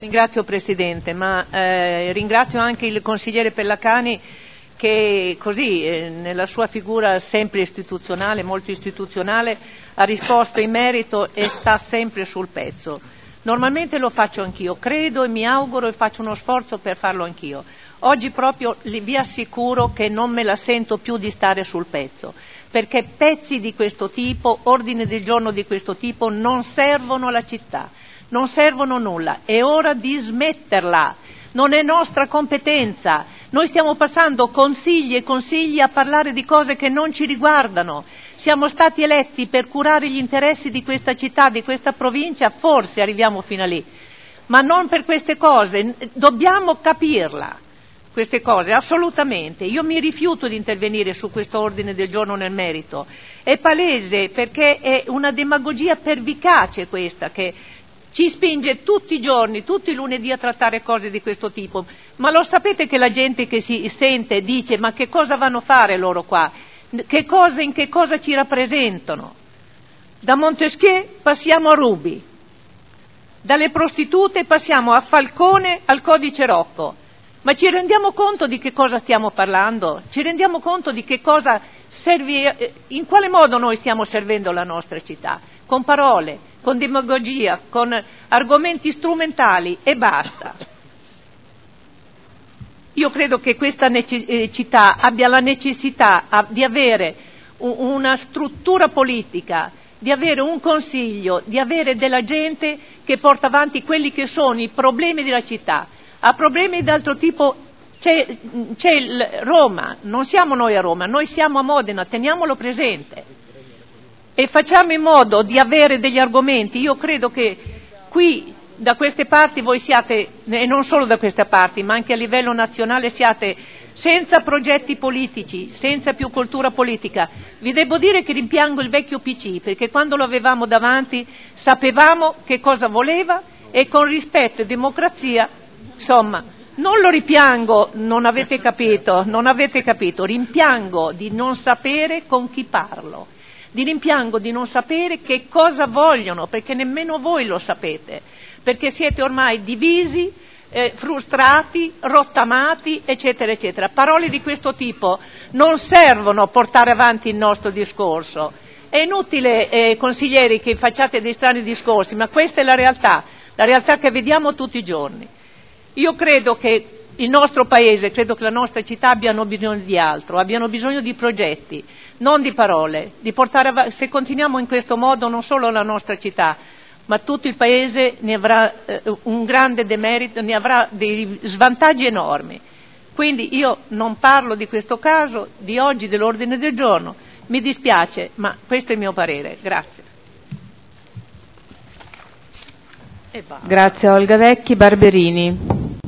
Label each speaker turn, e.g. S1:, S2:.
S1: Ringrazio Presidente, ma ringrazio anche il consigliere Pellacani che così, nella sua figura sempre istituzionale, molto istituzionale, ha risposto in merito e sta sempre sul pezzo. Normalmente lo faccio anch'io, credo e mi auguro e faccio uno sforzo per farlo anch'io. Oggi proprio vi assicuro che non me la sento più di stare sul pezzo, perché pezzi di questo tipo, ordini del giorno di questo tipo non servono alla città. Non servono nulla, è ora di smetterla, non è nostra competenza, noi stiamo passando consigli e consigli a parlare di cose che non ci riguardano, siamo stati eletti per curare gli interessi di questa città, di questa provincia, forse arriviamo fino a lì, ma non per queste cose, dobbiamo capirla, queste cose, assolutamente, io mi rifiuto di intervenire su questo ordine del giorno nel merito, è palese perché è una demagogia pervicace questa che ci spinge tutti i giorni, tutti i lunedì a trattare cose di questo tipo, ma lo sapete che la gente che si sente dice ma che cosa vanno a fare loro qua, in che cosa ci rappresentano? Da Montesquieu passiamo a Ruby, dalle prostitute passiamo a Falcone al Codice Rocco, ma ci rendiamo conto di che cosa stiamo parlando? Ci rendiamo conto di che cosa serve, in quale modo noi stiamo servendo la nostra città? Con parole, con demagogia, con argomenti strumentali e basta. Io credo che questa città abbia la necessità di avere una struttura politica, di avere un consiglio, di avere della gente che porta avanti quelli che sono i problemi della città. A problemi d'altro tipo c'è Roma, non siamo noi a Roma, noi siamo a Modena, teniamolo presente. E facciamo in modo di avere degli argomenti. Io credo che qui, da queste parti, voi siate, e non solo da queste parti, ma anche a livello nazionale, siate senza progetti politici, senza più cultura politica. Vi devo dire che rimpiango il vecchio PC, perché quando lo avevamo davanti sapevamo che cosa voleva e con rispetto e democrazia, insomma, non lo rimpiango, non avete capito, rimpiango di non sapere con chi parlo. Di rimpiango di non sapere che cosa vogliono, perché nemmeno voi lo sapete, perché siete ormai divisi, frustrati, rottamati, eccetera, eccetera. Parole di questo tipo non servono a portare avanti il nostro discorso. È inutile, consiglieri, che facciate dei strani discorsi, ma questa è la realtà che vediamo tutti i giorni. Io credo che il nostro Paese, credo che la nostra città abbiano bisogno di altro, abbiano bisogno di progetti, non di parole, di portare avanti. Se continuiamo in questo modo non solo la nostra città, ma tutto il Paese ne avrà un grande demerito, ne avrà dei svantaggi enormi. Quindi io non parlo di questo caso, di oggi, dell'ordine del giorno, mi dispiace, ma questo è il mio parere. Grazie.
S2: Grazie Olga Vecchi. Barberini.